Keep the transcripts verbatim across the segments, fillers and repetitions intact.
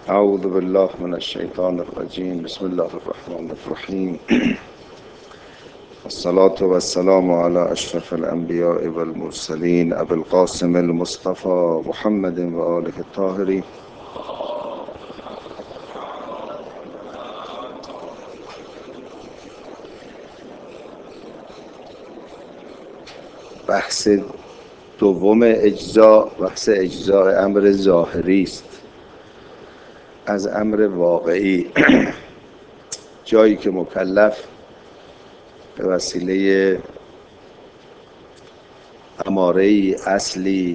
أعوذ بالله من الشيطان الرجيم. بسم الله الرحمن الرحيم. الصلاة والسلام على أشرف الأنبياء والمرسلين أبي القاسم المصطفى محمد وآله الطاهرين. بحث دوم اجزا بحث اجزاء امر ظاهری است از امر واقعی. جایی که مکلف به وسیله اماره‌ای اصلی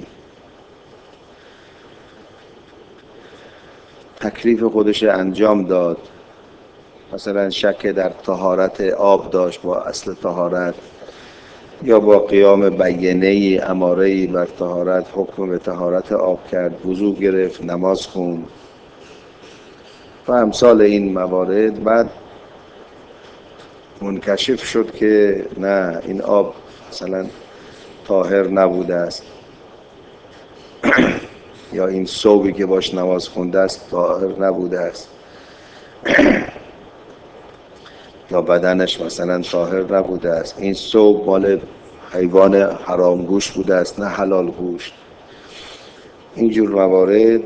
تکلیف خودش انجام داد، مثلا شک در طهارت آب داشت با اصل طهارت، یا با قیام بیینه‌ای اماره‌ای بر طهارت حکم به طهارت آب کرد، وضو گرفت، نماز خوند و امثال این موارد. بعد منکشف شد که نه، این آب مثلا طاهر نبوده است یا این ثوبی که باش نماز خونده است طاهر نبوده است یا بدنش مثلا طاهر نبوده است، این ثوب مال حیوان حرام گوشت بوده است نه حلال گوشت. اینجور موارد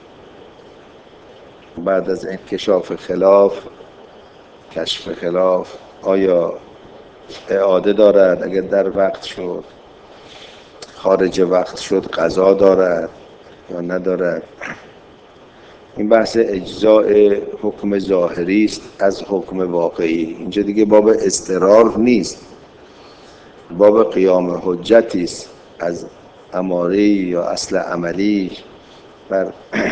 بعد از انکشاف خلاف، کشف خلاف، آیا اعاده دارد؟ اگر در وقت شد، خارج وقت شد قضا دارد یا ندارد؟ این بحث اجزاء حکم ظاهری است از حکم واقعی. اینجا دیگه باب اضطرار نیست، باب قیام حجتی است از اماره یا اصل عملی بر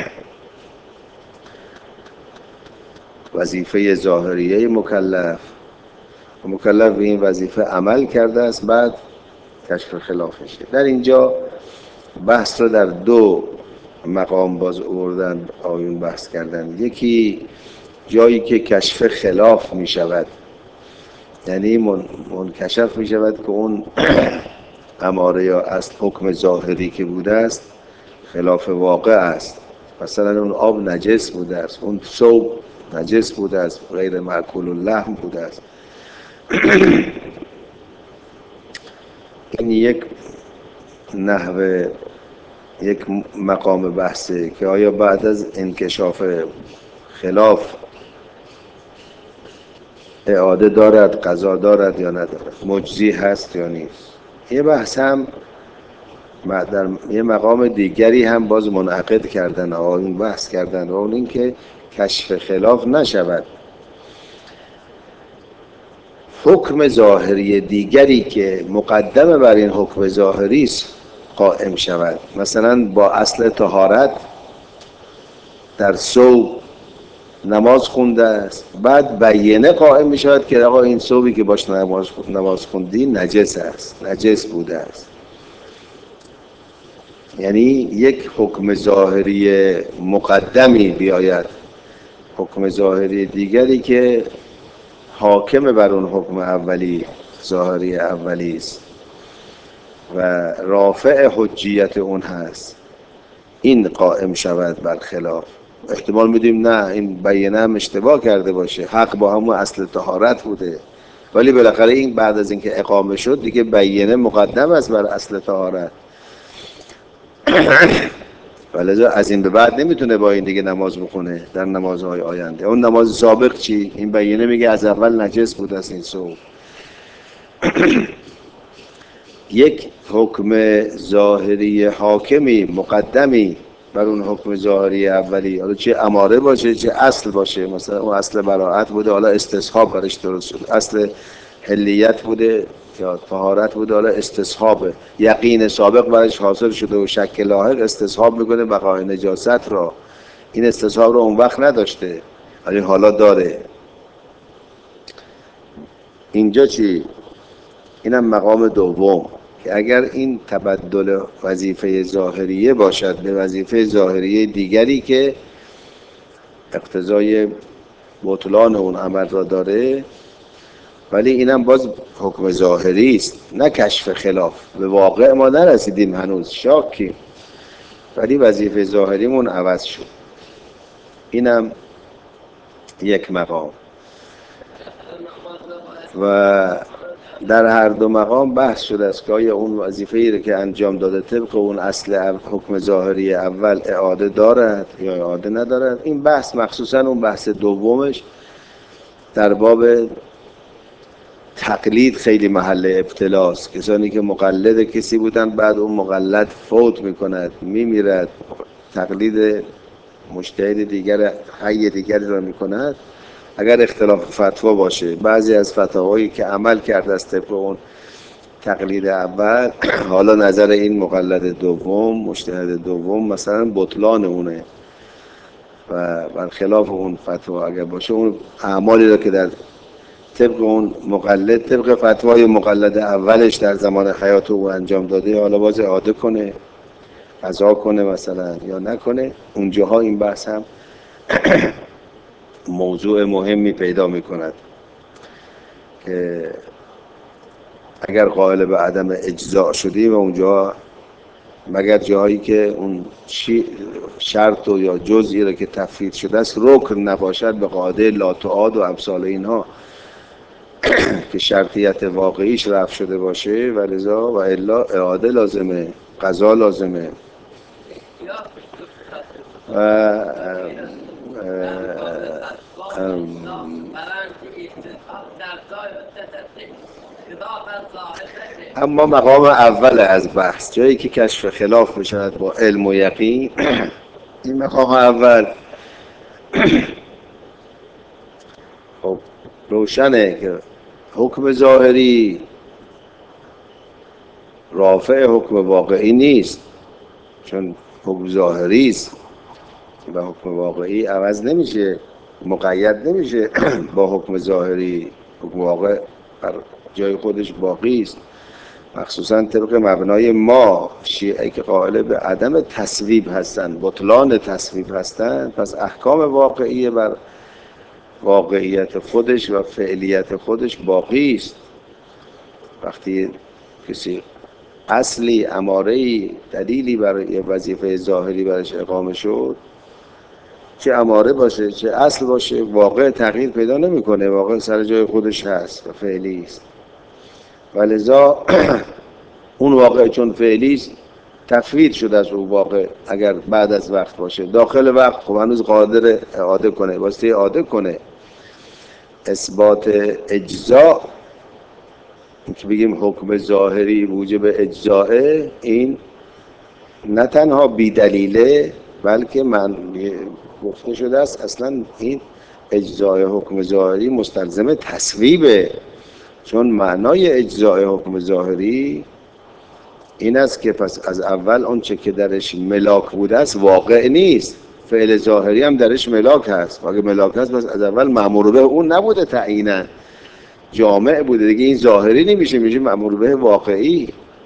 وظیفه ظاهریه مکلف. مکلف به این وظیفه عمل کرده است، بعد کشف خلافشه. در اینجا بحث رو در دو مقام باز آوردن، آیون بحث کردن. یکی جایی که کشف خلاف می شود، یعنی منکشف می شود که اون اماره یا اصل حکم ظاهری که بوده است خلاف واقع است. مثلا اون آب نجس بوده است، اون ثوب نجس بوده است، غیر مأکول اللحم بوده است. این یک نحوه، یک مقام بحثه که آیا بعد از انکشاف خلاف اعاده دارد، قضا دارد یا ندارد، مجزی هست یا نیست. یه بحث هم در یه مقام دیگری هم باز منعقد کردن، آیون بحث کردن، و اون این که کشف خلاف نشود، حکم ظاهری دیگری که مقدمه بر این حکم ظاهری است قائم شود. مثلا با اصل طهارت در ثوب نماز خونده است، بعد بیینه قائم می شود که آقا این ثوبی که باش نماز خوندی نجس است، نجس بوده است. یعنی یک حکم ظاهری مقدمی بیاید، حکم ظاهری دیگری که حاکم بر اون حکم اولی، ظاهری اولی است و رافع حجیت اون هست، این قائم شود بر خلاف. احتمال میدیم نه، این بیینه هم اشتباه کرده باشه، حق با همون اصل طهارت بوده، ولی بالاخره این بعد از اینکه اقامه شد دیگه بیینه مقدم است بر اصل طهارت. ولذا از این به بعد نمیتونه با این دیگه نماز بخونه در نمازهای آینده. اون نماز سابق چی؟ این بیینه میگه از اول نجس بود است این ثوب. یک حکم ظاهری حاکمی مقدمی بر اون حکم ظاهری اولی، حالا چه اماره باشه چه اصل باشه. مثلا اون اصل براءت بوده، حالا استصحاب برش درست شد. اصل حلیت بوده یا طهارت بوده، حالا استصحاب یقین سابق برش حاصل شده و شک لاحق استصحاب میکنه بقای نجاست را. این استصحاب رو اون وقت نداشته ولی حالا داره. اینجا چی؟ اینم مقام دوم که اگر این تبدل وظیفه ظاهریه باشد به وظیفه ظاهریه دیگری که اقتضای بطلان اون عمل را داره، ولی اینم باز حکم ظاهری است نه کشف خلاف. به واقع ما نرسیدیم هنوز، شاکیم، ولی وظیفه ظاهریمون عوض شد. اینم یک مقام. و در هر دو مقام بحث شده است که آیا اون وظیفه‌ای رو که انجام داده طبق اون اصل حکم ظاهری اول اعاده دارد یا اعاده ندارد. این بحث مخصوصا اون بحث دومش در باب تقلید خیلی محل ابتلاست. کسانی که مقلد کسی بودن بعد اون مقلد فوت میکند، میمیرد، تقلید مجتهد دیگر حی دیگری را میکند، اگر اختلاف فتوا باشه، بعضی از فتاوایی که عمل کرده است طبق اون تقلید اول، حالا نظر این مقلد دوم، مجتهد دوم مثلا بطلان اونه و برخلاف اون فتوا اگر باشه، اون اعمالی را که در طبق اون مقلد، طبق فتوای مقلد اولش در زمان حیات او انجام داده، حالا باز اعاده کنه، قضا کنه مثلا یا نکنه، اونجاها این بحث هم موضوع مهمی پیدا می کند که اگر قائل به عدم اجزاء شدی و اونجا مگر جایی که اون شرط و یا جزئی را که تفویض شده است رکن نباشد به قاعده لا تعاد و امثال اینها که شرطیت واقعیش رفع شده باشه و لذا و الا اعاده لازمه، قضا لازمه. و اما مقام اول از بحث، جایی که کشف خلاف میشود با علم و یقین، این مقام اول خب روشنه که حکم ظاهری رافع حکم واقعی نیست، چون حکم ظاهری است و حکم واقعی عوض نمیشه، مقید نمیشه با حکم ظاهری. حکم واقع بر جای خودش باقی است، مخصوصا طبق مبنای ما شیعه که قائل به عدم تصویب هستند، بطلان تصویب هستند، پس احکام واقعی بر واقعیت خودش و فعلیت خودش باقی است. وقتی کسی اصلی، اماره‌ای، دلیلی برای وظیفه ظاهری برش اقامه شد، چه اماره باشه چه اصل باشه، واقع تغییر پیدا نمیکنه، واقع سر جای خودش هست و فعلی است. ولذا اون واقع چون فعلی است تفویض شده از اون واقع، اگر بعد از وقت باشه، داخل وقت خب هنوز قادر اعاده کنه، واسه اعاده کنه. اثبات اجزاء که بگیم حکم ظاهری موجب اجزاءه، این نه تنها بی دلیله بلکه من گفته شده است اصلا این اجزاء حکم ظاهری مستلزم تصویبه، چون معنای اجزاء حکم ظاهری این است که پس از اول اون چه که درش ملاک بوده است واقع نیست، فعل ظاهری هم درش ملاک هست، اگه ملاک هست پس از اول مأمور به اون نبوده، تعیینا جامع بوده دیگه، این ظاهری نمیشه، میشه مأمور به واقعی.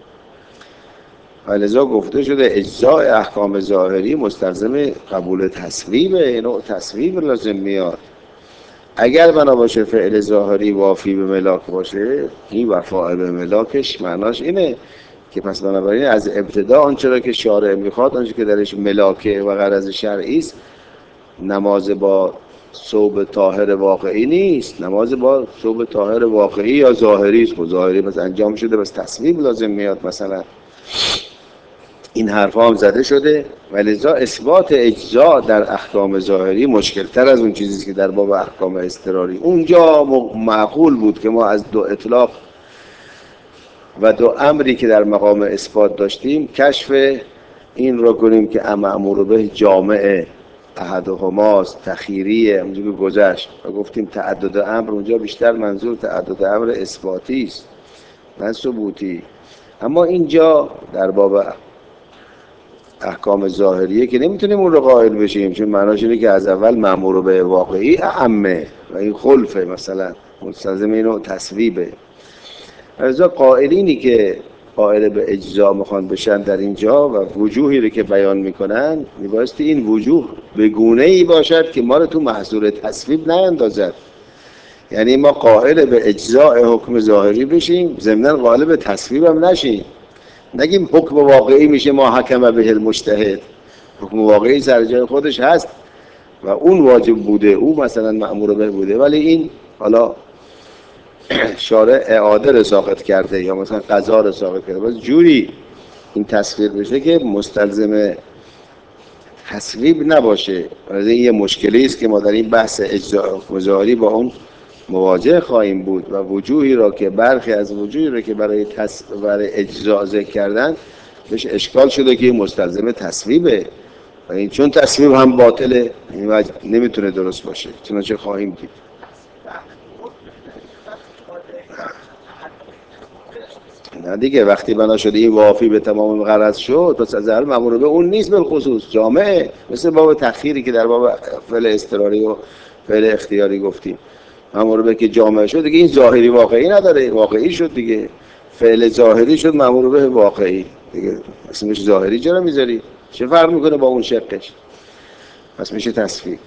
ولذا گفته شده اجزاء احکام ظاهری مستلزم قبول تصویبه، اینو تصویب لازم میاد. اگر بنا باشه فعل ظاهری وافی به ملاک باشه، این وفاء به ملاکش معناش اینه که پس بنابراین از ابتدا آنچه را که شارع میخواد، آنچه که درش ملاکه و غرض شرعی است، نماز با ثوب طاهر واقعی نیست، نماز با ثوب طاهر واقعی یا ظاهری است. خب ظاهری بس انجام شده، بس تصویب لازم میاد مثلا. این حرفا هم زده شده. ولذا اثبات اجزاء در احکام ظاهری مشکل تر از اون چیزی که در باب احکام اضطراری. اونجا معقول بود که ما از دو اطلاق و دو امری که در مقام اثبات داشتیم کشف این رو کنیم که مأمور به جامعه احدهماست، تخیریه، اونجا که گذشت و گفتیم تعدد امر اونجا بیشتر منظور تعدد امر اثباتی است نه ثبوتی. اما اینجا در باب احکام ظاهریه که نمیتونیم اون رو قائل بشیم، چون معناش اینه که از اول مأمور به واقعی اعمه و این خلفه، مثلا مستلزم اینو تصویبه. لذا قائلینی که قائل به اجزا میخوان بشن در اینجا و وجوهی رو که بیان میکنن، میبایستی این وجوه به گونه‌ای باشد که ما رو تو محصول تصویب نیندازد. یعنی ما قائل به اجزاء حکم ظاهری بشیم، ضمناً قائل به تصویب هم نشیم. نگیم حکم واقعی میشه ما حکم به المجتهد، حکم واقعی سر جای خودش هست و اون واجب بوده، او مثلا مأمور به بوده، ولی این حالا شارع اعاده رو ساقط کرده یا مثلا قضا رو ساقط کرده. باز جوری این تصویر بشه که مستلزم تصویب نباشه. این یه مشکلی است که ما در این بحث اجزا مظاهری با اون مواجه خواهیم بود و وجوهی را که برخی از وجوهی را که برای تص... برای اجزا ذکر کردن بهش اشکال شده که مستلزم تصویبه و این چون تصویب هم باطله این وجه نمیتونه درست باشه، چنانچه خواهیم دید. نه دیگه وقتی بنا شده این وافی به تمام غرض شد پس از هر مأمور به اون نیست، بالخصوص جامعه، مثل باب تأخیری که در باب فعل اضطراری و فعل اختیاری گفتیم، مأمور به که جامعه شد دیگه این ظاهری واقعی نداره، واقعی شد دیگه، فعل ظاهری شد مأمور به واقعی دیگه، اسمش ظاهری چرا میذاری؟ چه فرق میکنه با اون شقش؟ پس میشه تصفیه.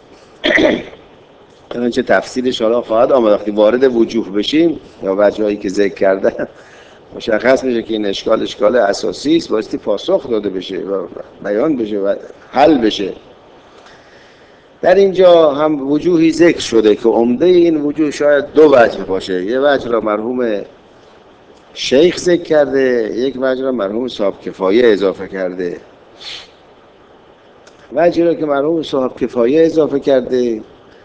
چنانچه تفصیلش حالا خواهد آمد وقتی وارد وجوه بشیم یا وجهایی که ذکر کردن مشخص میشه که این اشکال اشکال اساسی است، بایستی پاسخ داده بشه و بیان بشه و حل بشه. در اینجا هم وجوهی ذکر شده که عمده این وجوه شاید دو وجه باشه، یه وجه را مرحوم شیخ ذکر کرده، یک وجه را مرحوم صاحب کفایه اضافه کرده. وجهی را که مرحوم صاحب کفایه اضافه کرده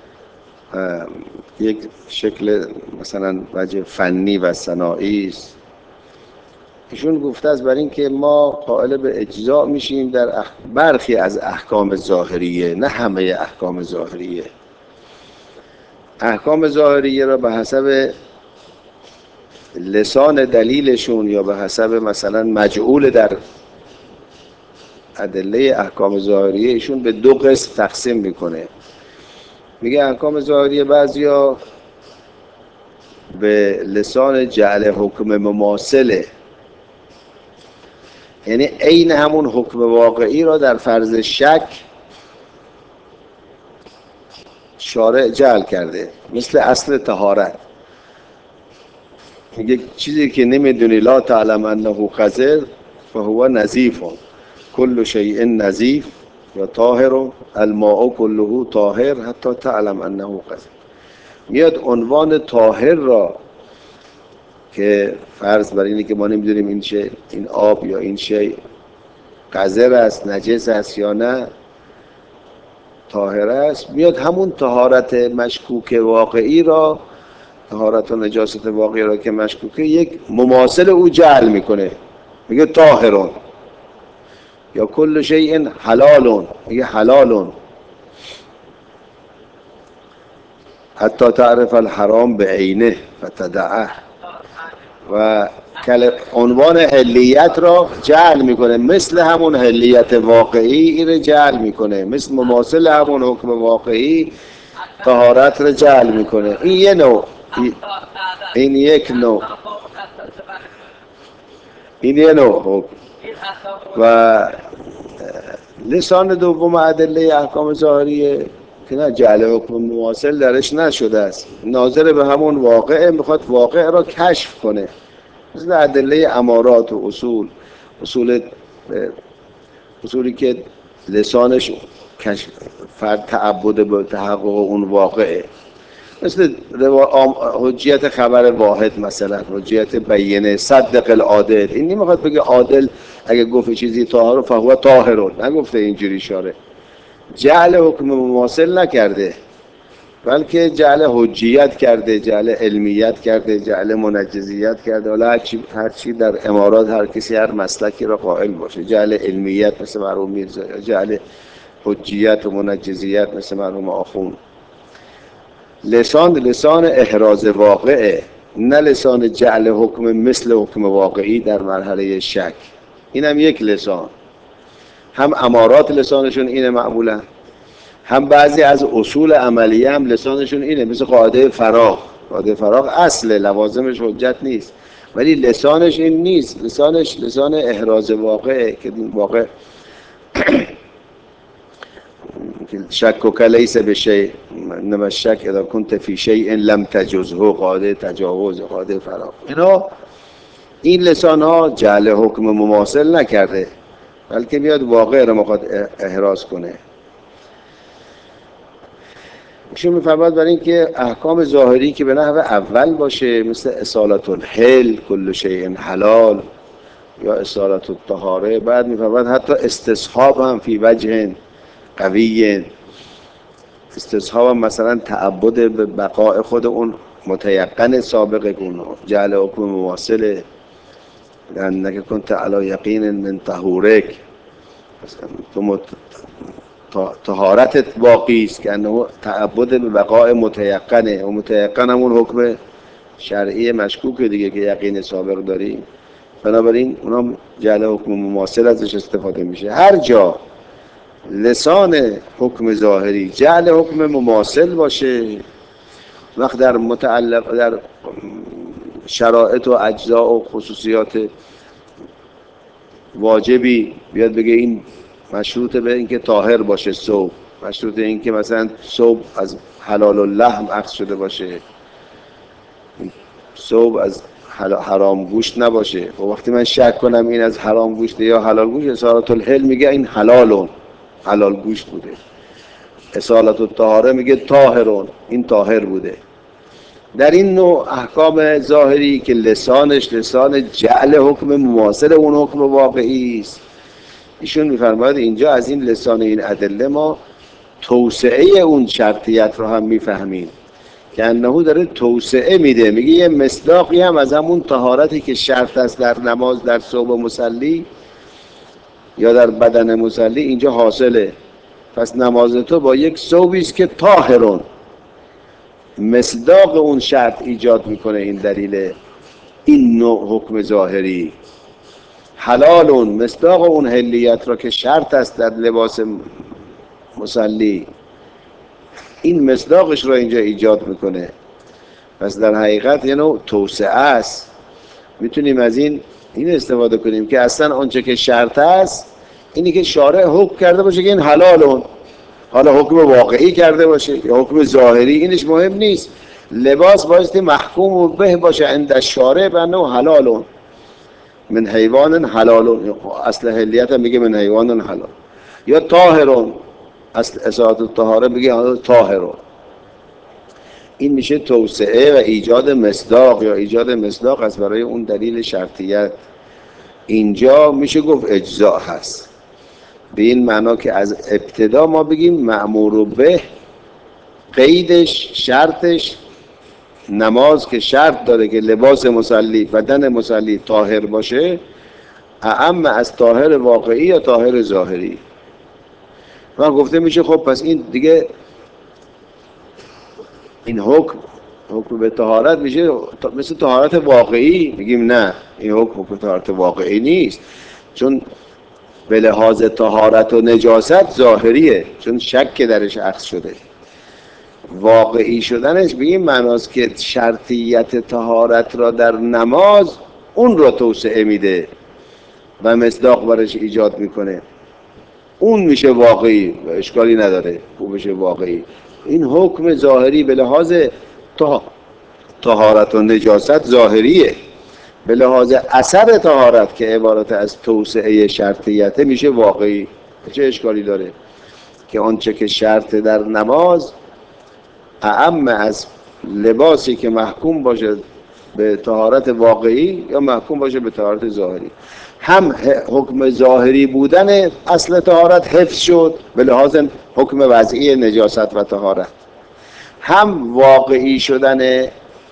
یک شکل مثلا وجه فنی و صناعی است. ایشون گفته است بر این که ما قائل به اجزاء میشیم در اخ... برخی از احکام ظاهریه، نه همه احکام ظاهریه. احکام ظاهریه را به حسب لسان دلیلشون یا به حسب مثلا مجعول در ادله احکام ظاهریه ایشون به دو قسم تقسیم میکنه. میگه احکام ظاهریه بعضیا به لسان جعل حکم مماثله، یعنی عین همون حکم واقعی را در فرض شک شارع جعل کرده، مثل اصل طهارت. میگه چیزی که نمیدونی لا تعلم انه قذر فهو نظیف، کل شیء نظیف یا طاهر، الماء كله طاهر حتی تعلم انه قذر. میاد عنوان طاهر را که فرض بر اینه که ما نمیدونیم این چه این آب یا این شی قذر است، نجس است یا نه طاهر است، میاد همون طهارت مشکوک واقعی را، طهارت و نجاست واقعی را که مشکوکه، یک مماثل او جعل میکنه، میگه طاهرون. یا کل شیء حلالون، میگه حلالون. حتی تعرف الحرام به عینه فتدعه. و عنوان حلیت را جعل میکنه، مثل همون حلیت واقعی این جعل میکنه، مثل مماثل همون حکم واقعی طهارت را جعل میکنه. این یه نوع، این یک نوع، این یه نوع حکم. و لسان دوم ادله احکام ظاهریه که نه جعل حکم مماثل درش نشده است، ناظر به همون واقعه، میخواد واقع را کشف کنه، مثل ادله امارات و اصول، اصول اصولی که لسانش کشف فرد تعبد به تحقق اون واقعه، مثل حجیت خبر واحد، مثلا حجیت بیینه، صدق العادل. این نمیخواد بگه عادل اگه گفت چیزی طاهر فهو طاهرون، نگفته اینجوری شاره، جعل حکم مماثل نکرده بلکه جعل حجیت کرده، جعل علمیت کرده، جعل منجزیت کرده. حالا هرچی هرچی در امارات هر کسی هر مسلکی را قائل باشه، جعل علمیت مثل مرحوم میرزا، جعل حجیت و منجزیت مثل مرحوم آخوند. لسان لسان احراز واقعه، نه لسان جعل حکم مثل حکم واقعی در مرحله شک. اینم یک لسان. هم امارات لسانشون اینه معمولا، هم بعضی از اصول عملیه هم لسانشون اینه، مثل قاعده فراغ. قاعده فراغ اصل لوازمش حجت نیست ولی لسانش این نیست، لسانش لسان احراز واقعه که این واقع شک لیس بشیء، انما الشک اذا كنت في شیء لم تجزه، قاعده تجاوز، قاعده فراغ. اینا این لسان ها جعل حکم مماثل نکرده بلکه میاد واقع رو میخواد احراز کنه. ایشون میفرماد برای اینکه احکام ظاهری که به نحو اول باشه، مثل اصالت الحل کل شیء حلال یا اصالت الطهاره، بعد میفرماد حتی استصحاب هم فی وجه قوی، استصحاب هم مثلا تعبد به بقاء خود اون متیقن سابق اون جعل حکم مواصله، لأنک کنت علی یقین من طهورک، تو طهارتت باقی است که انه تعبد به بقاء متیقنه و متیقن همون حکم شرعی مشکوک دیگه که یقین سابق داری، بنابراین اونا جعل حکم مماثل ازش استفاده میشه. هر جا لسان حکم ظاهری جعل حکم مماثل باشه، وقت در متعلق در شرایط و اجزاء و خصوصیات واجبی بیاد بگه این مشروط به اینکه طاهر باشه ثوب، مشروط به اینکه مثلا ثوب از حلال اللحم اخذ شده باشه، ثوب از حرام گوشت نباشه، و وقتی من شک کنم این از حرام گوشت یا حلال گوشت، اصالت الحل میگه این حلالون، حلال گوشت بوده، اصالت الطهاره میگه طاهرون، این طاهر بوده. در این نوع احکام ظاهری که لسانش لسان جعل حکم مماثل اون حکم واقعی است، ایشون میفرماید اینجا از این لسان این ادله ما توسعه اون شرطیت رو هم میفهمیم که انه داره توسعه میده، میگه یه مصداقی هم از همون طهارتی که شرط است در نماز، در ثوب مصلی یا در بدن مصلی اینجا حاصله. پس نماز تو با یک ثوبی است که طاهرون، مصداق اون شرط ایجاد میکنه این دلیل این نوع حکم ظاهری. حلالون، مصداق اون حلیت را که شرط است در لباس مصلی، این مصداقش را اینجا ایجاد میکنه. پس در حقیقت یه نوع توسعه است. میتونیم از این این استفاده کنیم که اصلا آنچه که شرط است اینی که شارع حکم کرده باشه که این حلالون، حالا حکم واقعی کرده باشه یا حکم ظاهری اینش مهم نیست، لباس بایستی محکوم و به باشه عند الشارع بانه حلالون من حیوان حلالون، اصل حلیت هم میگه من حیوان حلال، یا طاهرون، اصل اصالت الطهاره میگه طاهرون. این میشه توسعه و ایجاد مصداق یا ایجاد مصداق از برای اون دلیل شرطیت. اینجا میشه گفت اجزاء هست، به این معنا که از ابتدا ما بگیم مأمور به، قیدش شرطش نماز که شرط داره که لباس مصلی بدن مصلی طاهر باشه، اعم از طاهر واقعی یا طاهر ظاهری. و گفته میشه خب پس این دیگه این حکم حکم به طهارت میشه مثل طهارت واقعی. میگیم نه، این حکم حکم طهارت واقعی نیست، چون به لحاظ طهارت و نجاست ظاهریه، چون شک درش اخذ شده. واقعی شدنش به این معناست که شرطیت طهارت را در نماز اون را توسعه میده و مصداق برش ایجاد میکنه، اون میشه واقعی و اشکالی نداره اون میشه واقعی. این حکم ظاهری به لحاظ طهارت و نجاست ظاهریه، به لحاظ اثر طهارت که عبارت از توسعه شرطیته میشه واقعی. چه اشکالی داره که آنچه که شرط در نماز اعم از لباسی که محکوم باشه به طهارت واقعی یا محکوم باشه به طهارت ظاهری. هم حکم ظاهری بودن اصل طهارت حفظ شد به لحاظ حکم وضعی نجاست و طهارت، هم واقعی شدن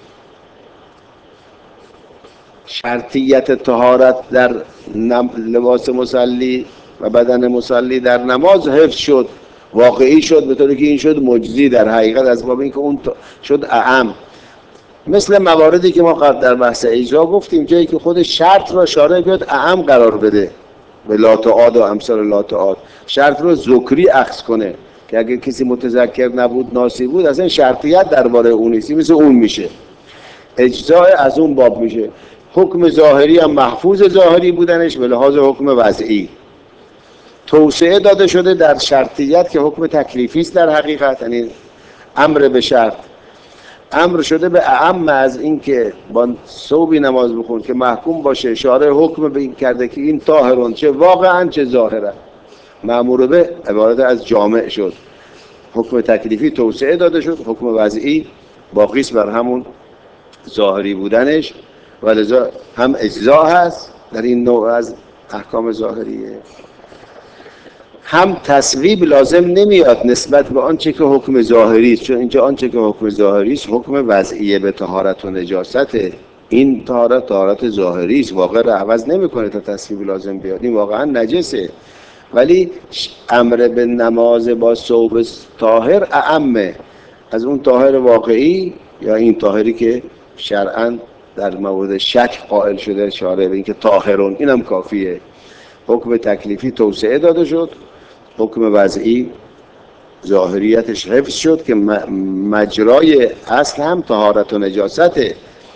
شرطیت طهارت در لباس مصلی و بدن مصلی در نماز حفظ شد، واقعی شد، به طوری که این شد مجزی در حقیقت از باب اینکه اون شد اعم. مثل مواردی که ما قبل در بحث اجرا گفتیم، جایی که خود شرط را شارع بیاد اعم قرار بده، به لا تعاد و امثال لا تعاد، شرط رو ذکری اخذ کنه که اگر کسی متذکر نبود ناسی بود اصلا شرطیت درباره اون نیست، مثل اون میشه، اجزاء از اون باب میشه. حکم ظاهری هم محفوظ ظاهری بودنش به لحاظ حکم وضعی، توسعه داده شده در شرطیت که حکم تکلیفی است در حقیقت، یعنی امر به شرط، امر شده به اعم از این که با ثوبی نماز بخون که محکوم باشه، شارع حکم به این کرده که این طاهرون، چه واقعا چه ظاهرا، مأمور به عبارت از جامع شد. حکم تکلیفی توسعه داده شد، حکم وضعی باقی است بر همون ظاهری بودنش و لذا هم اجزا هست در این نوع از احکام ظاهریه، هم تصویب لازم نمیاد نسبت به آنچه که حکم ظاهری است، چون اینجا آنچه که حکم ظاهری است حکم وضعیه به طهارت و نجاست. این طهارت طهارت ظاهری است، واقع رو عوض نمیکنه تا تصویب لازم بیاد، این واقعا نجسه. ولی امر به نماز با ثوب طاهر اعمه از اون طاهر واقعی یا این طاهری که شرعاً در مورد شک قائل شده شارع به اینکه طاهرون، اینم کافیه. حکم تکلیفی توسعه داده شد، حکم وضعی ظاهریتش حفظ شد که مجرای اصل هم طهارت و نجاسته،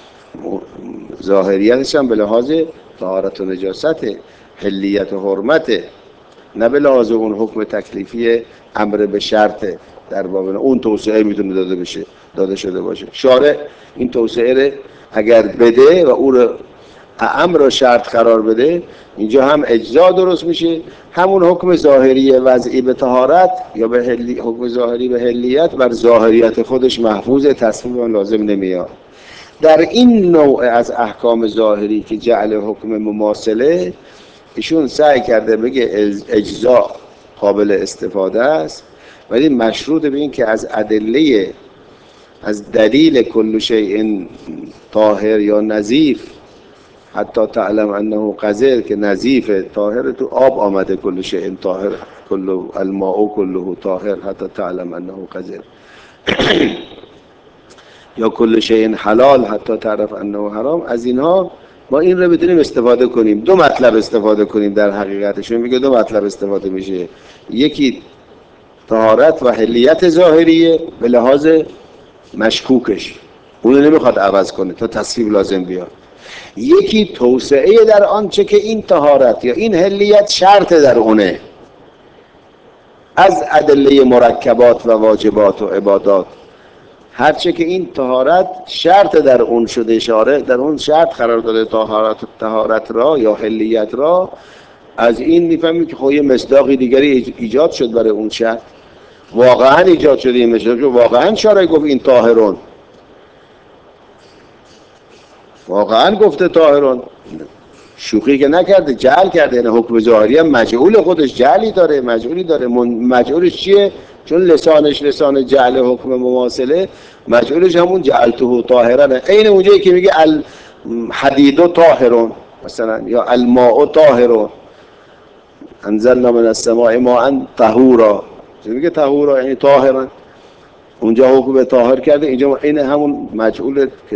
ظاهریتش هم به لحاظ طهارت و نجاسته، حلیت و حرمته، نه به لحاظ اون حکم تکلیفی امر به شرط در باب اون توسعه میتونه داده بشه داده شده باشه. شارع این توسعه رو اگر بده و او رو امر رو شرط قرار بده، اینجا هم اجزا درست میشه، همون حکم ظاهری وضعی به طهارت یا به حلی، حکم ظاهری به حلیت بر ظاهریت خودش محفوظ، تصویب اون لازم نمیاد. در این نوع از احکام ظاهری که جعل حکم مماثله، ایشون سعی کرده بگه اجزا قابل استفاده است ولی مشروط به این که از ادله، از دلیل کل شیء طاهر یا نظیف حتی تعلم انه قذر، که نظیف طاهر تو آب آمده، کل شیء طاهر کل الماء کله طاهر حتی تعلم انه قذر یا کل شیء حلال حتی تعرف انه حرام. از اینها ما این رو بتونیم استفاده کنیم، دو مطلب استفاده کنیم در حقیقتشون. میگه دو مطلب استفاده میشه، یکی طهارت و حلیت ظاهریه به لحاظ مشکوکش، اونو نمیخواد عوض کنه تا تصویب لازم بیاد، یکی توسعه در آنچه که این طهارت یا این حلیت شرط در اونه از ادله مرکبات و واجبات و عبادات، هرچه که این طهارت شرط در اون شده، شارع در اون شرط قرار داده طهارت طهارت را یا حلیت را، از این میفهمیم که خب یه مصداقی دیگری ایجاد شد برای اون شرط، واقعا ایجاد شده این مصداق، واقعا شارع گفت این طاهرون، واقعا گفته طاهرون، شوخی که نکرده، جعل کرده. یعنی حکم ظاهری هم مجعول خودش جعلی داره، مجعولی داره. مجعولش چیه؟ چون لسانش لسان جعل حکم مماثله، مجعولش همون جعلته طاهرا، عین اونجایی که میگه الحدید طاهرون مثلا یا الماء طاهرون انزلنا من السماء ماء طهورا، میگه طهورا یعنی طاهرا، اونجا حکم طاهر کرده، اینجا عین همون مجعول که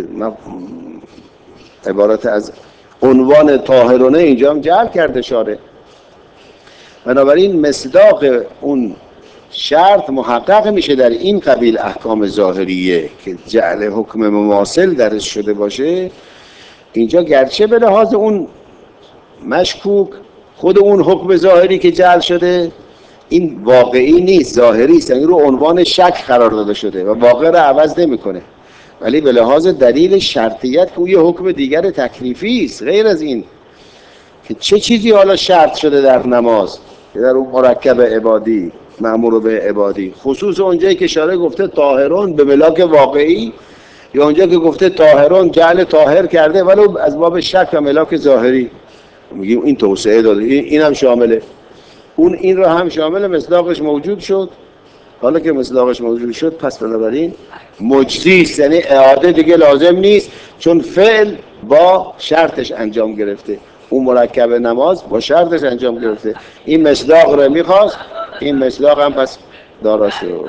عبارت از عنوان طاهرونه اینجا هم جعل کرده شارع. بنابراین مصداق اون شرط محقق میشه در این قبیل احکام ظاهریه که جعل حکم مماثل درش شده باشه. اینجا گرچه به لحاظ اون مشکوک خود اون حکم ظاهری که جعل شده این واقعی نیست، ظاهری است، یعنی رو عنوان شک قرار داده شده و واقع رو عوض نمیکنه، ولی به لحاظ دلیل شرطیت که یه حکم دیگر تکلیفی است غیر از این که چه چیزی حالا شرط شده در نماز که در اون مرکب عبادی مأمور به عبادی، خصوص اونجایی که شارع گفته طاهرون به ملاک واقعی یا اونجا که گفته طاهرون جعل طاهر کرده ولو از باب شک و ملاک ظاهری، میگیم این توسعه داده، این هم شامله، اون این رو هم شامل، مصداقش موجود شد. حالا که مصداقش موجود شد پس بنابراین مجزی است، یعنی اعاده دیگه لازم نیست، چون فعل با شرطش انجام گرفته، اون مرکب نماز با شرطش انجام گرفته، این مصداق رو میخواست، این مصداق هم پس دارا شد.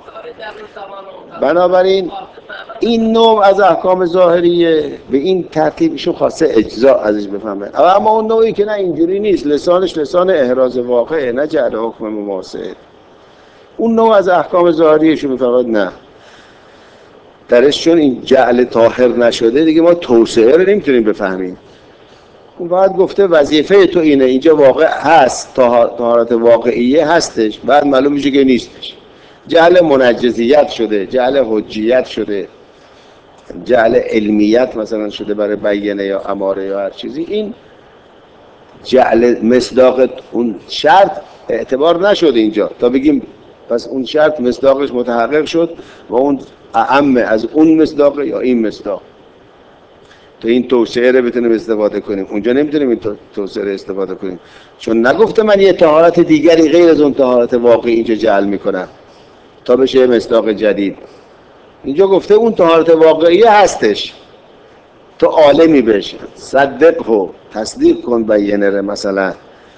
بنابراین این نوع از احکام ظاهریه به این ترتیبشون خواسته اجزا ازش بفهمه، اما اون نوعی که نه اینجوری نیست، لسانش لسان احراز واقعه نه جعل حکم مماثل، اون نوع از احکام ظاهریشون میفهمد نه درش، چون این جعل طاهر نشده دیگه ما توسعه رو نمیتونیم بفهمیم. اون بعد گفته وظیفه تو اینه، اینجا واقع هست، طهارت واقعیه هستش، بعد معلوم میشه که نیستش، جعل منجزیت شده، جعل حجیت شده، جعل علمیت مثلا شده برای بیانه یا اماره یا هر چیزی، این جعل مصداق اون شرط اعتبار نشده اینجا تا بگیم پس اون شرط مصداقش متحقق شد و اون اعم از اون مصداق یا این مصداق. تو این توسعه رو بتونیم استفاده کنیم، اونجا نمیتونیم این توسعه رو استفاده کنیم، چون نگفته من یه طهارت دیگری غیر از اون طهارت واقعی اینجا جعل میکنم تا بشه مصداق جدید. اینجا گفته اون طهارت واقعی هستش، تو عالمی بش صدق و تصدیق کن بیانه مثلا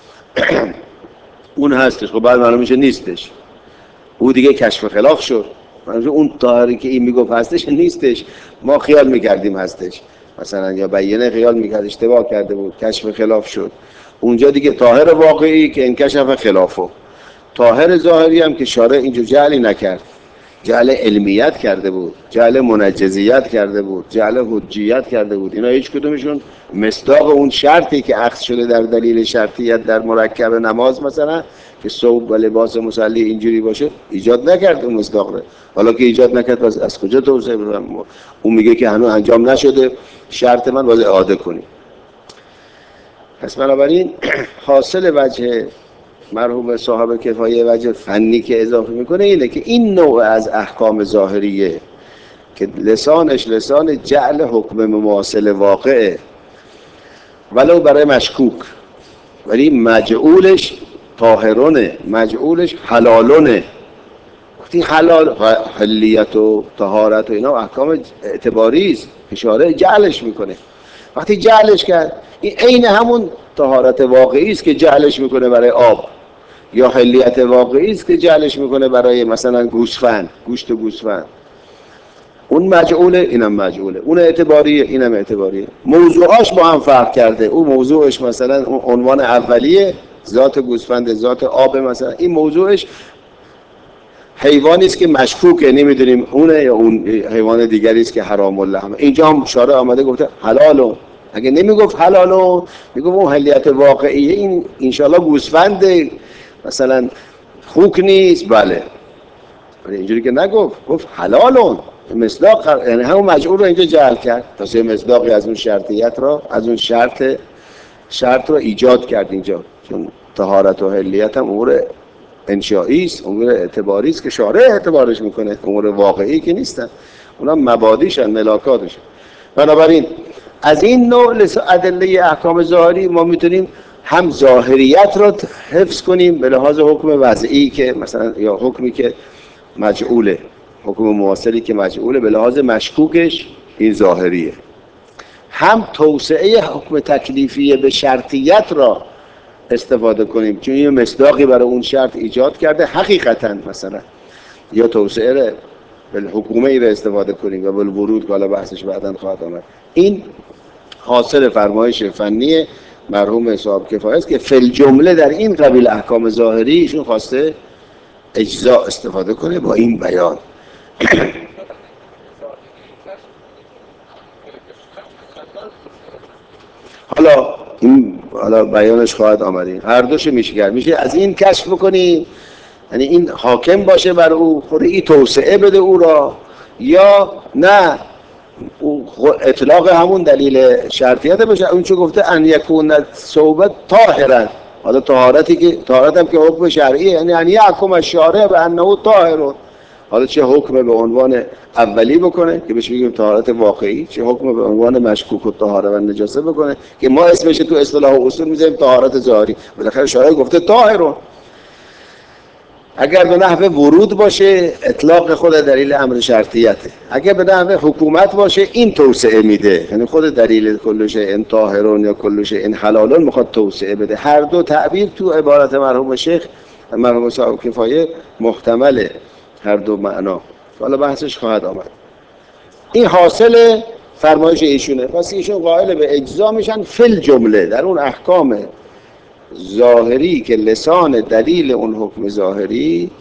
اون هستش. خب بعد معلوم میشه نیستش، او دیگه کشف خلاف شد. اون طاهری که این میگفت هستش نیستش، ما خیال میکردیم هستش مثلا، یا بیانه خیال میکرد اشتباه کرده بود کشف خلاف شد. اونجا دیگه طاهر واقعی که انکشف خلافه، طاهر ظاهری هم که شارع اینجا جعلی نکرد، جعل علمیت کرده بود، جعل منجزیت کرده بود، جعل حجیت کرده بود. اینا هیچ کدومشون مصداق اون شرطی که اخذ شده در دلیل شرطیت در مرکب نماز مثلا که ثوب و لباس مصلی اینجوری باشه ایجاد نکرد اون مصداق رو. حالا که ایجاد نکرد پس از کجا توسعه بدم؟ اون میگه که هنوز انجام نشده، شرط من باید اعاده کنی. پس بنابراین حاصل وجه مرحوم صاحب کفایه وجه فنی که اضافه میکنه اینه که این نوع از احکام ظاهریه که لسانش لسان جعل حکم مماثل واقعه ولو برای مشکوک، ولی مجعولش طاهرونه، مجعولش حلالونه. وقتی حلال حلیت و طهارت و اینا احکام اعتباری است که شارع جعلش میکنه. وقتی جعلش کرد این عین همون طهارت واقعی است که جعلش میکنه برای آب، یا حلیت واقعی است که جعلش میکنه برای مثلا گوسفند، گوشت گوسفند. اون مجعوله اینم مجعوله، اون اعتباریه اینم اعتباریه. موضوعاش با هم فرق کرده، اون موضوعش مثلا اون عنوان اولیه ذات گوسفند ذات آب مثلا، این موضوعش حیوانی است که مشکوکه نمیدونیم اونه یا اون حیوان دیگری است که حرام اللحم. اینجا هم شارع آمده گفته حلالو، اگه نمیگفت حلالو میگفت اون حلیت واقعیه این انشالله گوسفند مثلا خوک نیست. بله ولی اینجوری که نگفت، گفت حلالون مصداق، یعنی همون مجعول رو اینجا جعل کرد تا سه مصداقی از اون شرطیت رو از اون شرط شرط رو ایجاد کرد اینجا. چون طهارت و حلیت هم امور انشایی است، امور اعتباری است که شارع اعتبارش میکنه، امور واقعی که نیستن، اونا مبادیشن ملاکاتشن. بنابراین از این نوع ادله احکام ظاهری ما میتونیم هم ظاهریت رو حفظ کنیم به لحاظ حکم وضعی که مثلا یا حکمی که مجعوله، حکم مواصلی که مجعوله به لحاظ مشکوکش این ظاهریه، هم توسعه حکم تکلیفی به شرطیت را استفاده کنیم چون یه مصداقی برای اون شرط ایجاد کرده حقیقتا مثلا، یا توسعه را به حکومه ای را استفاده کنیم و بالورود که حالا بحثش بعداً خواهد آمد. این حاصل فرمایش فنی مرحوم صاحب کفایه است که فی الجمله در این قبیل احکام ظاهری ایشون خواسته اجزا استفاده کنه با این بیان. حالا این حالا بیانش خواهد آمدین، هر دوش میشه کرد، میشه از این کشف بکنی یعنی این حاکم باشه بر او، خود این توسعه بده او را، یا نه اطلاق همون دلیل شرطیت باشه. اون چه گفته ان یکون ثوب طاهرا، حالا طهارتی که طهارت هم که حکم شرعیه، یعنی ان یحکم الشارع بانه طاهر، حالا چه حکم به عنوان اولی بکنه که بهش میگیم طهارت واقعی، چه حکم به عنوان مشکوک و طهاره و نجاسه بکنه که ما اسمش تو اصطلاح و اصول میذاریم طهارت ظاهری. بالاخره شارع گفته طاهر. اگر به نحو ورود باشه اطلاق خود دلیل امر شرطیته، اگر به نحو حکومت باشه این توسعه میده، یعنی خود دلیل کل شیء طاهرون یا کل شیء حلالون میخواد توسعه بده. هر دو تعبیر تو عبارت مرحوم شیخ مرحوم صاحب کفایه محتمله، هر دو معنا، حالا بحثش خواهد آمد. این حاصل فرمایش ایشونه. پس ایشون قائل به اجزا میشن فی الجمله در اون احکام ظاهری که لسان دلیل اون حکم ظاهری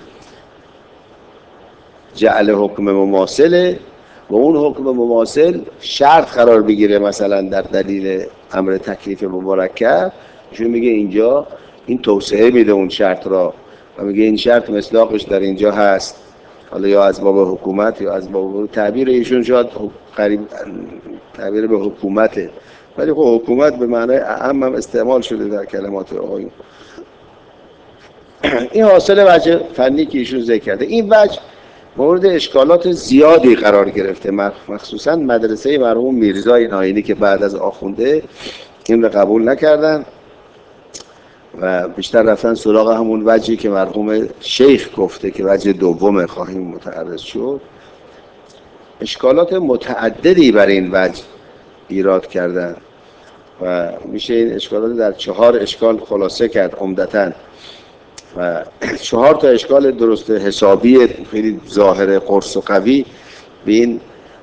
جعل حکم مماثله و اون حکم مماثل شرط قرار بگیره مثلا در دلیل امر تکلیف مرکب. ایشون میگه اینجا این توسعه میده اون شرط را و میگه این شرط مصداقش در اینجا هست، حالا یا از باب حکومت یا از باب تعبیر ایشون شاید قریب تعبیر به حکومته، ولی خب حکومت به معنای اعم هم استعمال شده در کلمات آقایون. این حاصل وجه فنی که ایشون ذکر کرده. این وجه مورد اشکالات زیادی قرار گرفته، مخصوصا مدرسه مرحوم میرزای ناینی که بعد از آخونده این رو قبول نکردن و بیشتر رفتن سراغ همون وجهی که مرحوم شیخ گفته که وجه دوم خواهیم متعرض شد. اشکالات متعددی بر این وجه ایراد کردن و میشه این اشکالات در چهار اشکال خلاصه کرد عمدتاً و چهار تا اشکال درست حسابی خیلی ظاهر قرص و قوی به این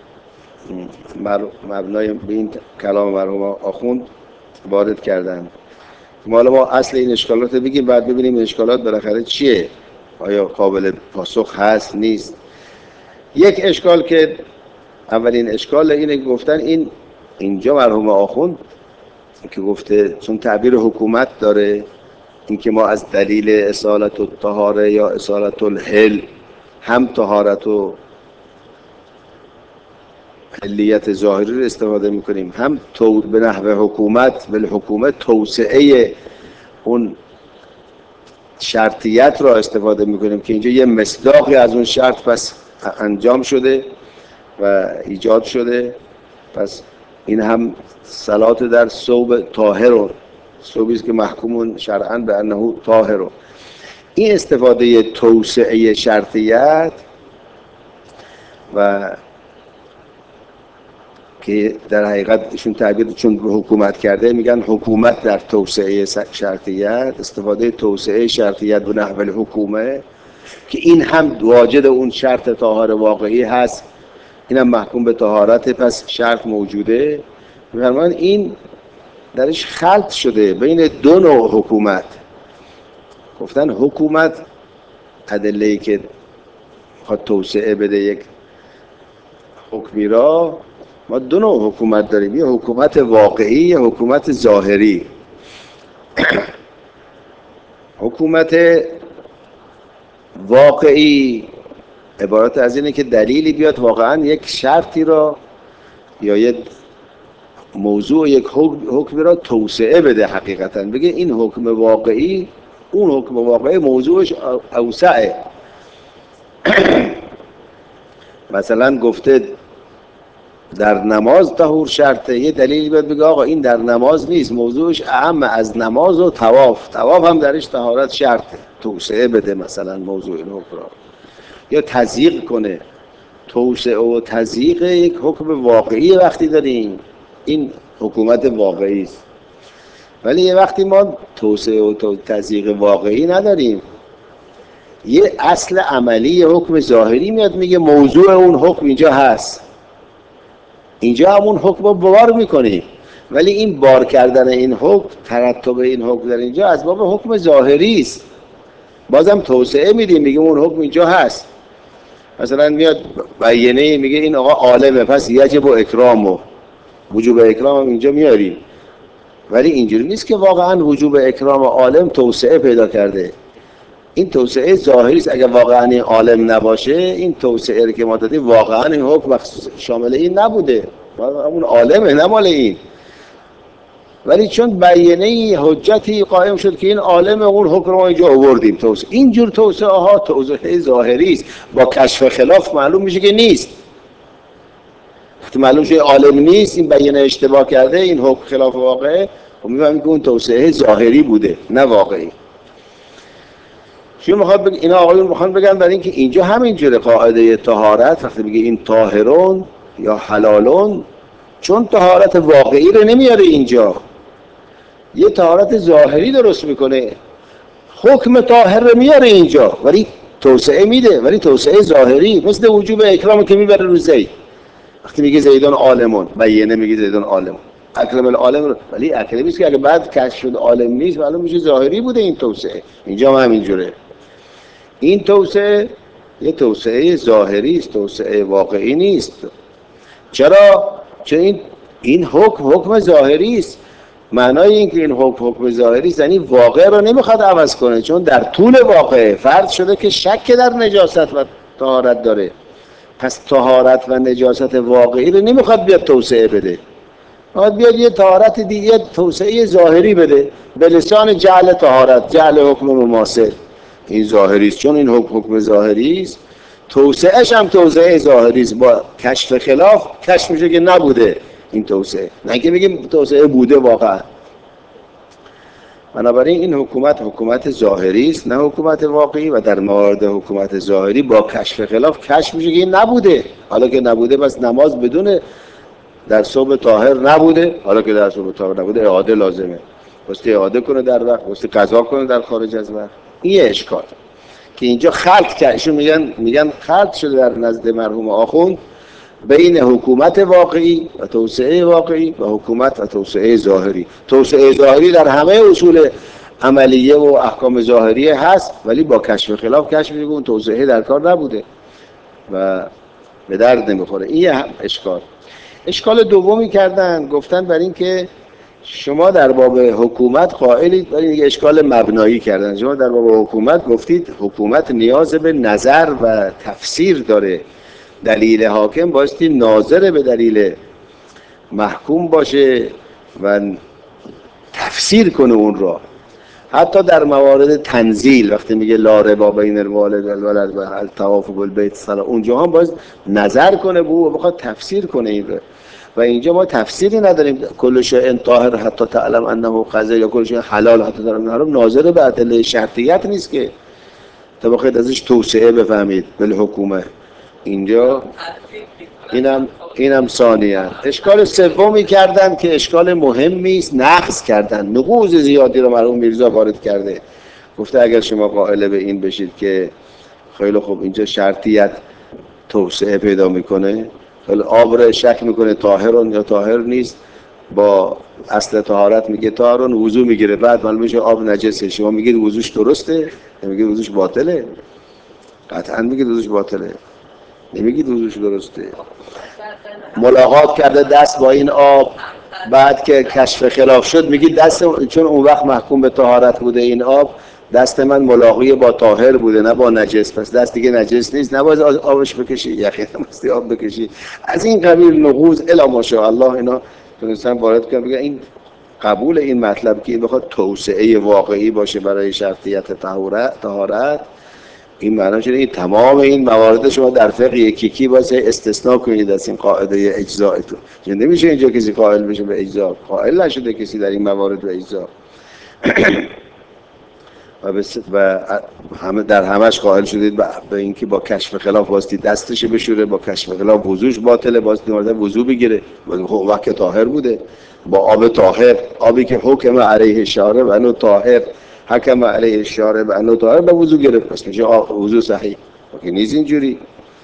مبنای به این کلام مرحوم آخوند وارد کردن. حالا ما اصل این اشکالات رو بگیم بعد ببینیم این اشکالات بالاخره چیه، آیا قابل پاسخ هست نیست. یک اشکال که اولین اشکال اینه گفتن این اینجا مرحوم آخوند که گفته چون تعبیر حکومت داره، اینکه ما از دلیل اصالت الطهاره یا اصالت الحل هم طهارت و حلیت ظاهری رو استفاده میکنیم، هم تو به نحو حکومت به حکومت توسعه اون شرطیت را استفاده میکنیم که اینجا یه مصداقی از اون شرط پس انجام شده و ایجاد شده. پس این هم صلات در ثوب طاهر، ثوبی است که محکوم شرعاً به انه طاهر. این استفاده توسعه شرطیت و که در حقیقت ایشون تعبیر چون به حکومت کرده میگن حکومت در توسعه شرطیت، استفاده توسعه شرطیت به نحو الحکومه که این هم واجد اون شرط طهار واقعی هست، این هم محکوم به طهارت، پس شرط موجوده. میفرمان این درش خلط شده بین دو نوع حکومت. گفتن حکومت ادله‌ای که خواهد توسعه بده یک حکمی را، ما دو نوع حکومت داریم، یه حکومت واقعی یه حکومت ظاهری. حکومت واقعی عبارت از اینه که دلیلی بیاد واقعا یک شرطی را یا یک موضوع یک حکمی را توسعه بده، حقیقتا بگه این حکم واقعی اون حکم واقعی موضوعش اوسعه. مثلا گفته در نماز طهور شرطه، یه دلیلی بیاد بگه آقا این در نماز نیست، موضوعش اهم از نماز و طواف، طواف هم درش طهارت شرطه، توسعه بده مثلا موضوع این حکم را، یا تضییق کنه. توسعه و تضییق یک حکم واقعی وقتی داریم این حکومت واقعی است، ولی یه وقتی ما توسعه و تضییق واقعی نداریم، یه اصل عملی یه حکم ظاهری میاد میگه موضوع اون حکم اینجا هست، اینجا همون حکم رو بار میکنیم، ولی این بار کردن این حکم، ترتب این حکم در اینجا از باب حکم ظاهری است، بازم توسعه میدیم میگه اون حکم اینجا هست. مثلا میاد بیانیه میگه این آقا عالمه پس یجب اکرام و وجوب اکرام هم اینجا میاریم، ولی اینجوری نیست که واقعا وجوب اکرام عالم توسعه پیدا کرده، این توسعه ظاهری است. اگر واقعا این عالم نباشه این توسعه که ما دادیم واقعا این حکم شامل این نبوده، اون عالمه نه مال این، ولی چون بیانیه حجتی قائم شد که این عالم اون حکم ما اینجا آوردیم. توسعه اینجور توسعه ها توسعه ظاهری است، با کشف خلاف معلوم میشه که نیست. وقتی معلوم شده عالم نیست، این بیانیه اشتباه کرده، این حکم خلاف واقعه، خب میفهمیم که اون توسعه ظاهری بوده نه واقعی. چون میخواد بگه اینا آقایون میخوان بگن برای اینکه اینجا همینجوره قاعده طهارت وقتی میگه این طاهرون یا حلالون، چون طهارت واقعی رو نمیاره اینجا، یه طهارت ظاهری درست میکنه، حکم طاهر رو میاره اینجا ولی توسعه میده، ولی توسعه ظاهری، مثل وجوب اکرام که میبره رو زید، وقتی میگه زیدان عالمون بیانیه میگه زیدان عالمون اکرم العالم، ولی اکرمی است که اگه بعد کشف شد عالم نیست معلوم میشه ظاهری بوده این توسعه. اینجا هم همینجوره، این توسعه یه توسعه ظاهری است، توسعه واقعی نیست. چرا؟ چون این این حکم حکم ظاهری است. معنای این که این حکم حکم ظاهری است یعنی واقع رو نمیخواد عوض کنه، چون در طول واقع فرض شده که شک در نجاست و طهارت داره، پس طهارت و نجاست واقعی رو نمیخواد بیاد توسعه بده، باید بیاد یه طهارت دیگه توسعه ظاهری بده به لسان جعل طهارت، جعل حکم مماثل. این ظاهری است، چون این حکم حکم ظاهری است، توسعهش هم توسعه ظاهری است. با کشف خلاف کشف میشه که نبوده این توسعه، نه که بگیم توسعه بوده واقعا. بنابراین این حکومت حکومت ظاهری است، نه حکومت واقعی، و در مورد حکومت ظاهری با کشف خلاف کشف میشه که این نبوده. حالا که نبوده بس نماز بدون در صبح طاهر نبوده، حالا که در صبح طاهر نبوده اعاده لازمه، واسه اعاده کنه در وقت، واسه قضا کنه در خارج از وقت. این اشکال که اینجا خلط کردشون، میگن میگن خلط شده در نزد مرحوم آخوند بین حکومت واقعی و توسعه واقعی و حکومت و توسعه ظاهری. توسعه ظاهری در همه اصول عملیه و احکام ظاهریه هست، ولی با کشف خلاف کشف میگه اون توسعه در کار نبوده و به درد نمیخوره. این هم اشکال. اشکال دومی کردن، گفتن بر این که شما در باب حکومت قائلید، ولی دیگه اشکال مبنایی کردن. شما در باب حکومت گفتید حکومت نیاز به نظر و تفسیر داره، دلیل حاکم بایستی ناظر به دلیل محکوم باشه و تفسیر کنه اون را. حتی در موارد تنزیل وقتی میگه لا ربا بین الوالد والولد و الطواف بالبیت الصلاة، اونجا هم باید نظر کنه بو و بخواد تفسیر کنه این را. و اینجا ما تفسیری نداریم. کل شیء طاهر حتی تعلم انه قذر، یا کل شیء حلال حتی تعلم انه حرام، ناظر به ادله شرطیت نیست که تا بخواید ازش توسعه بفهمید بالحکومه. اینجا اینم اینم ثانیاً. اشکال سومی کردن که اشکال مهمی است، نقض کردن، نقوض زیادی رو مرحوم میرزا وارد کرده. گفته اگر شما قائل به این بشید که خیلی خوب اینجا شرطیت توسعه پیدا میکنه، خیلی آب رو شک میکنه طاهرون یا طاهر نیست، با اصل طهارت میگه طاهرون، وضو میگیره، بعد معلوم میشه آب نجسه، شما میگید وضوش درسته، میگید وضوش باطله؟ قطعا میگید وضوش باطله، نمیگید وضوش درسته. ملاقات کرده دست با این آب، بعد که کشف خلاف شد میگید دست، چون اون وقت محکوم به طهارت بوده این آب، دست من ملاقی با طاهر بوده نه با نجس، پس دست دیگه نجس نیست، نباید آبش بکشی، یخی نمستی آب بکشی. از این قبیل نقوض الا ماشاءالله اینا تونستن وارد کنن. بگن این قبول این مطلب که بخواد توسعه واقعی باشه برای شرطیت طهارت، این معنی شده این تمام این موارد شما در فقه یکی یکی واسه استثناء کنید از این قاعده اجزایتون. چون نمیشه اینجا کسی قائل بشه به اجزا، قائل نشده کسی در این موارد به اجزا و, و همه در همش قائل شدید به اینکه با کشف خلاف واسطی دستش بشوره، با کشف خلاف وضوش باطله، واسطی مرده وضو بگیره وقت طاهر بوده با آب طاهر، آبی که حکم علیه شارع و انو طاهر، حکم علیه شارع و انو طاهر، به وضو گرفت، پس میشه وضو صحیح. که نیست اینجوری.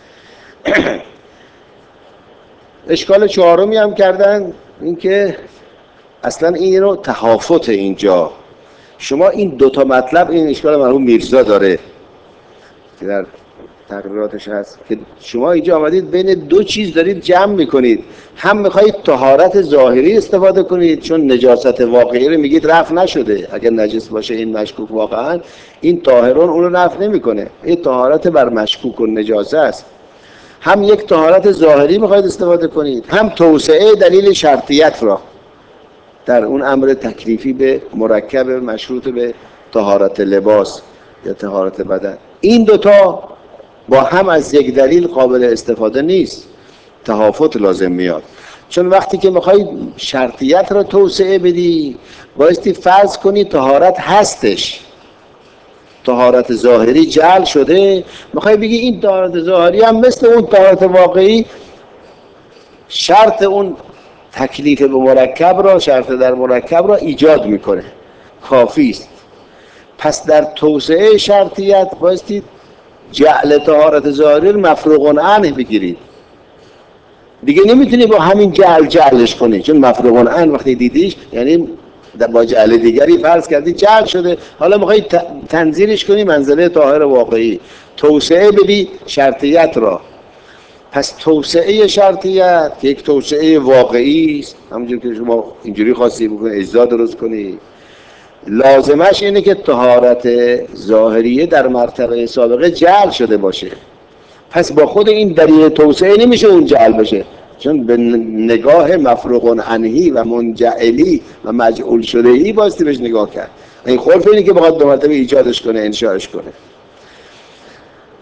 اشکال چهارمی هم کردن اینکه اصلا این رو تهافت اینجا شما این دوتا مطلب، این اشکال مرحوم میرزا داره که در تقریراتش هست که شما اینجا آمدید بین دو چیز دارید جمع میکنید، هم میخواهید طهارت ظاهری استفاده کنید چون نجاست واقعی رو میگید رفع نشده، اگر نجس باشه این مشکوک واقعا این طاهرون اون رو رفع نمیکنه، این طهارت بر مشکوک و نجاسه است. هم یک طهارت ظاهری میخواهید استفاده کنید، هم توسعه دلیل شرطیت را در اون امر تکلیفی به مرکب مشروط به طهارت لباس یا طهارت بدن. این دوتا با هم از یک دلیل قابل استفاده نیست، تهافت لازم میاد. چون وقتی که میخوای شرطیت را توسعه بدی بایستی فرض کنی طهارت هستش، طهارت ظاهری جعل شده، میخوای بگی این طهارت ظاهری هم مثل اون طهارت واقعی شرط اون تکلیف به مرکب را، شرط در مرکب را ایجاد میکنه، کافی است. پس در توسعه شرطیت بایستی جعل طهارت ظاهری مفروغ عنه بگیرید، دیگه نمیتونی با همین جعل جعلش کنی، چون مفروغ عنه وقتی دیدیش یعنی با جعل دیگری فرض کردی جعل شده، حالا میخوای تنزیلش کنی منزله طاهر واقعی، توسعه بدی شرطیت را. پس توسعه شرطیت که یک توسعه واقعی است، همونجور که شما اینجوری خواستی بکنی اجزا درست کنی، لازمش اینه که طهارت ظاهریه در مرتبه سابقه جعل شده باشه. پس با خود این دلیل توسعه نمیشه اون جعل بشه، چون به نگاه مفروغ عنهی و منجعلی و مجعول شدهی باستی بهش نگاه کرد. این خلف اینه که بخواد دو مرتبه ایجادش کنه، انشاءش کنه.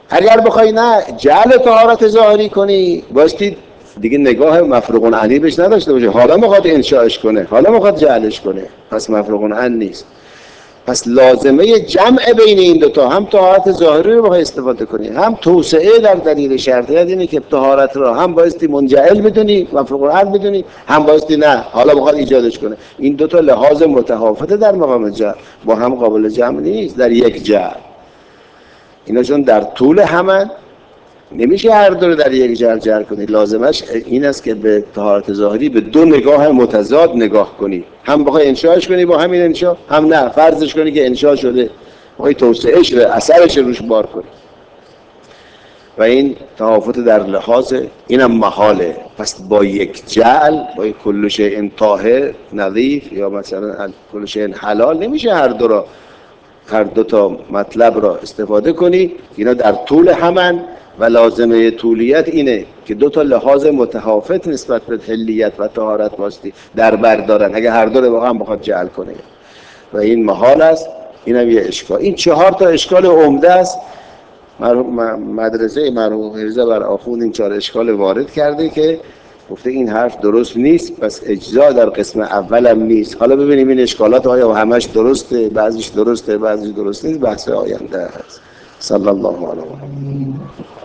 اگر بخوای نه جعل طهارت ظاهری کنی بایستی دیگه نگاه مفروغ عنی بهش نداشته باشه. حالا میخواد انشاءش کنه، حالا میخواد جعلش کنه، پس مفروغ عنی نیست. پس لازمه جمع بین این دوتا، هم طهارت ظاهری رو بخوای استفاده کنی، هم توسعه در دلیل شرطیت اینه که طهارت رو هم بایستی منجعل بدونی، مفروغ عنی بدونی، هم بایستی نه حالا بخواد ایجادش کنه. این دوتا لحاظ متفاوته در مقام جعل، با هم قابل جمع نیست در یک جعل. اینا چون در طول همن نمیشه هر دو رو در یک جعل جعل کنی. لازمش این است که به طهارت ظاهری به دو نگاه متضاد نگاه کنی، هم بخوای انشاءش کنی با همین انشاء، هم نه فرضش کنی که انشاء شده بخوای توسعهش رو اثرش روش بار کنی. و این تفاوت در لحاظ اینم محاله. پس با یک جعل، با یک کل شیء طاهر نظیف یا مثلا کل شیء حلال نمیشه هر دو را، هر دو تا مطلب را استفاده کنی. اینا در طول همن و لازمه طولیت اینه که دو تا لحاظ متفاوت نسبت به حلیت و طهارت واسطی در بر دارن اگه هر دو رو با هم بخواد جعل کنه و این محال است. اینم یه اشکال. این چهار تا اشکال عمده است. مدرسه مرحوم میرزا بر آخوند این چهار اشکال وارد کرده که گفته این حرف درست نیست، پس اجزا در قسم اولم نیست. حالا ببینیم این اشکالات آیا همش درسته، بعضیش درسته، بعضیش درست نیست، بحث آینده است. صلی الله علیه و آله.